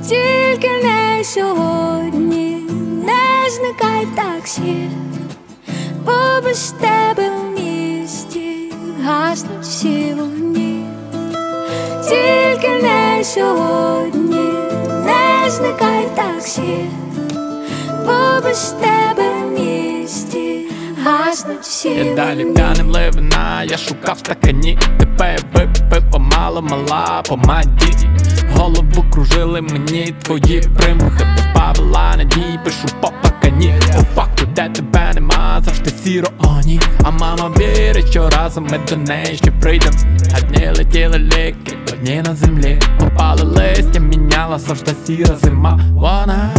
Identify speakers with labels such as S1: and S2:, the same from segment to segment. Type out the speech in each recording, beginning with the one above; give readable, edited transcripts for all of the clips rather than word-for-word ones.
S1: тільки не сьогодні, не зникай в таксі, бо без тебе в місті гаснуть всі вогні. Тільки не сьогодні, не зникай в таксі, бо без тебе в місті гаснуть всі вогні.
S2: Я далі п'яним ливина, я шукав в стакані, тебе випив помало, мала помаді. Голову кружили мені твої примхи, позбавила надій, пишу по пакані. По факту, де тебе нема, завжди сіро, о ні. А мама вірить, що разом ми до неї ще прийдем. А дні летіли ліки, одні на землі. Попали листя, міняла завжди сіра зима. Вона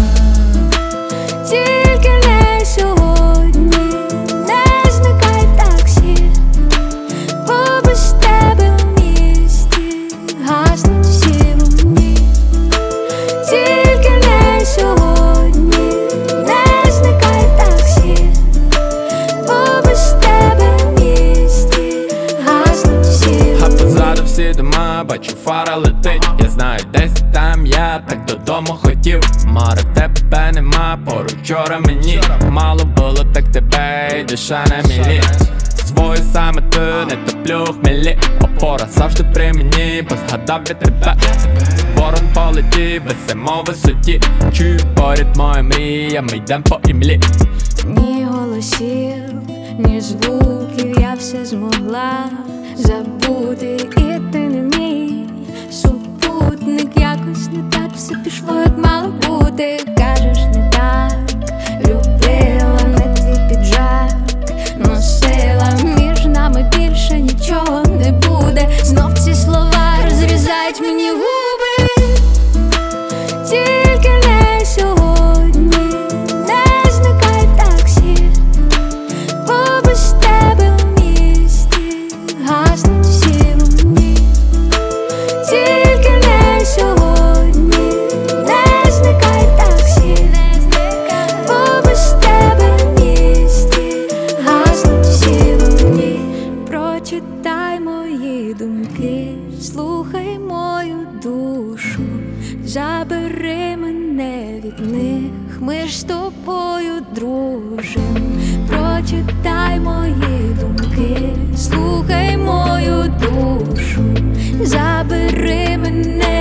S1: тільки не сьогодні, не зникай в таксі, бо без тебе в місті гаснуть всі вогні. Тільки не сьогодні, не зникай в таксі, бо без тебе в місті гаснуть всі вогні.
S2: а позаду всі дома, бачу фара летить. Я знаю, десь там я так додому хотів. Море тебе нема, поруч вчора мені мало було, так тебе і душа на мілі. Свою саме ти не топлю в хмелі. Опора завжди при мені, бо згадав я тебе. Ворон полетів, висимо в висоті. Чую поряд моя мрія, ми йдем по імлі.
S1: Ні голосів, ні звуків, я все змогла забути, і ти не мій супутник. Якось не так все пішло, як мало бути. Кажеш, не так любила, не твій піджак носила. Між нами більше нічого не буде. Знов ці слова розрізають мені губи. Тільки не сьогодні, не зникай в таксі, бо без тебе в місті гаснуть всі вогні. Тільки не сьогодні, не зникай в таксі, бо без тебе в місті гаснуть всі вогні. Прочитай мої думки, слухай мою душу, забери мене від них, ми ж з тобою дружим. Прочитай мої думки, слухай мою душу, забери мене